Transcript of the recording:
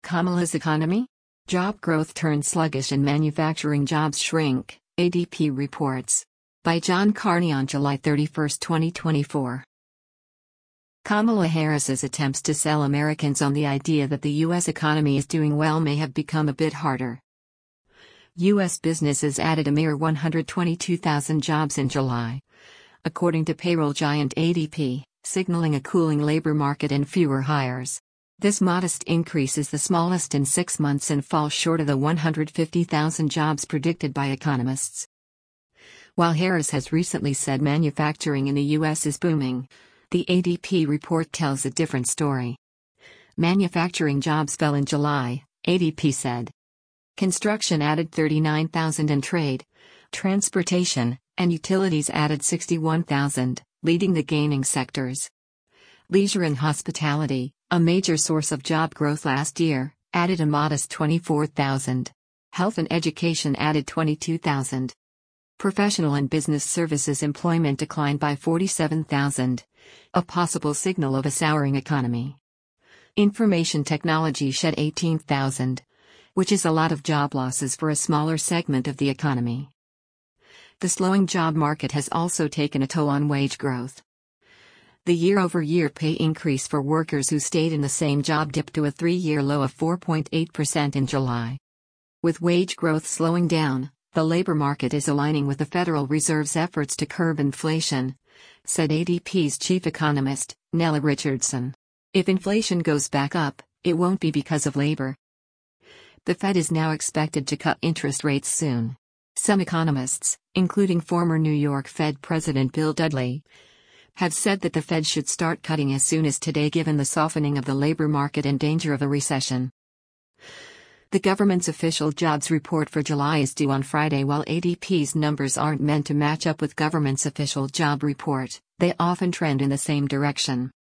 Kamala's economy? Job growth turns sluggish and manufacturing jobs shrink, ADP reports. By John Carney on July 31, 2024. Kamala Harris's attempts to sell Americans on the idea that the U.S. economy is doing well may have become a bit harder. U.S. businesses added a mere 122,000 jobs in July, according to payroll giant ADP, signaling a cooling labor market and fewer hires. This modest increase is the smallest in 6 months and falls short of the 150,000 jobs predicted by economists. While Harris has recently said manufacturing in the U.S. is booming, the ADP report tells a different story. Manufacturing jobs fell in July, ADP said. Construction added 39,000 and trade, transportation, and utilities added 61,000, leading the gaining sectors. Leisure and hospitality, a major source of job growth last year, added a modest 24,000. Health and education added 22,000. Professional and business services employment declined by 47,000, a possible signal of a souring economy. Information technology shed 18,000, which is a lot of job losses for a smaller segment of the economy. The slowing job market has also taken a toll on wage growth. The year-over-year pay increase for workers who stayed in the same job dipped to a 3-year low of 4.8% in July. With wage growth slowing down, the labor market is aligning with the Federal Reserve's efforts to curb inflation, said ADP's chief economist, Nella Richardson. If inflation goes back up, it won't be because of labor. The Fed is now expected to cut interest rates soon. Some economists, including former New York Fed President Bill Dudley, have said that the Fed should start cutting as soon as today given the softening of the labor market and danger of a recession. The government's official jobs report for July is due on Friday. While ADP's numbers aren't meant to match up with government's official job report, they often trend in the same direction.